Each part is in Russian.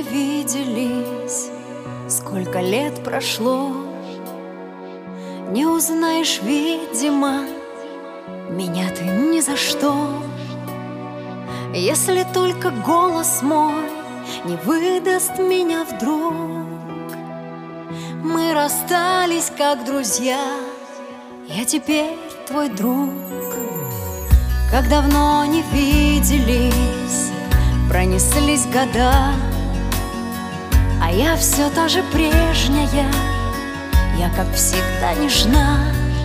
не виделись, сколько лет прошло, не узнаешь, видимо, меня ты ни за что. Если только голос мой не выдаст меня вдруг. Мы расстались как друзья, я теперь твой друг. Как давно не виделись, пронеслись года, а я все та же прежняя, я как всегда нежна.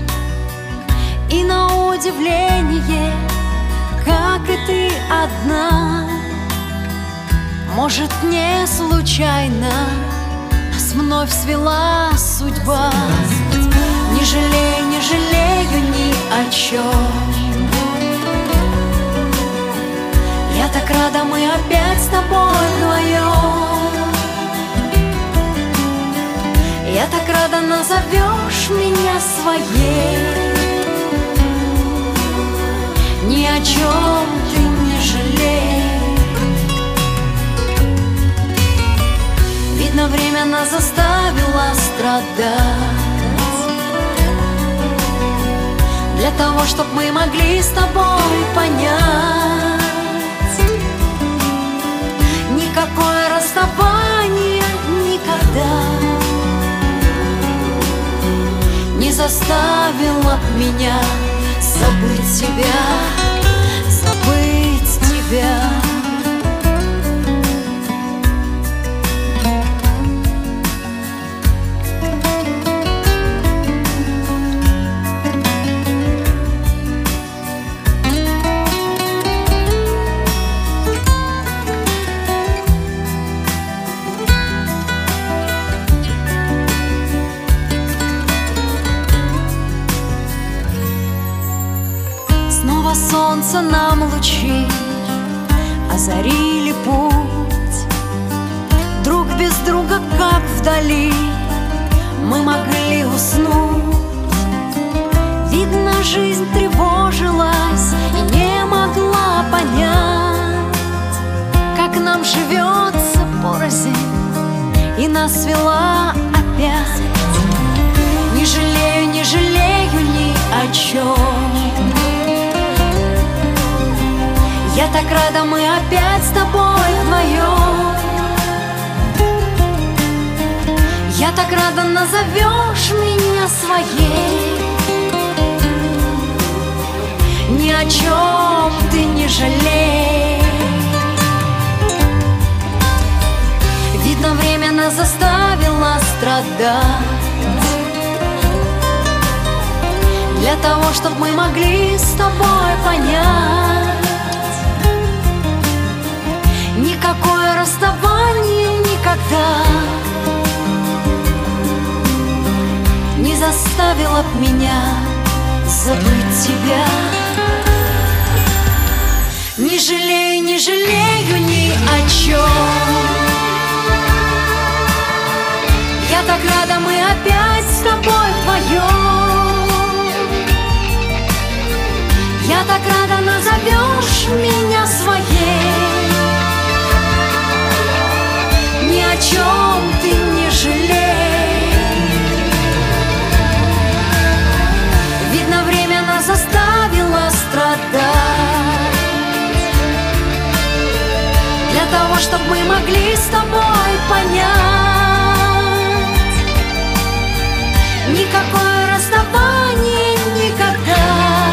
И на удивление, как и ты одна, может, не случайно нас вновь свела судьба. Не жалею, не жалею ни о чем. Я так рада, мы опять с тобой вдвоем. Я так рада, назовешь меня своей. Ни о чем ты не жалей. Видно, время нас заставило страдать, для того, чтоб мы могли с тобой понять. Никакое расставание никогда не заставило меня забыть тебя, забыть тебя. Снова солнце нам лучи озарили путь. Друг без друга, как вдали, мы могли уснуть. Видно, жизнь тревожилась и не могла понять, как нам живется порознь, и нас свела опять. Не жалею, не жалею ни о чем. Я так рада, мы опять с тобой вдвоем. Я так рада, назовешь меня своей. Ни о чем ты не жалей. Видно, время нас заставило страдать, для того, чтобы мы могли с тобой понять. Никакое расставание никогда не заставило б меня забыть тебя. Не жалею, не жалею ни о чем. Я так рада, мы опять с тобой вдвоем. Я так рада, назовешь меня своей. Ни о чем ты не жалей. Видно, время нас заставило страдать, для того, чтобы мы могли с тобой понять. Никакое расставание никогда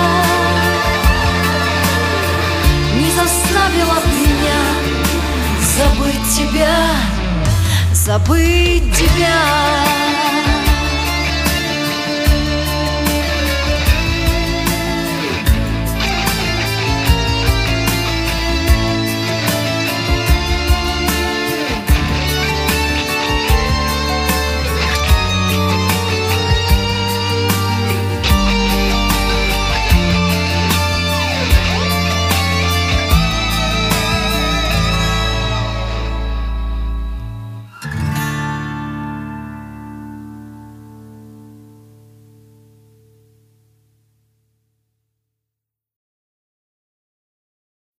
не заставило меня забыть тебя, забыть тебя.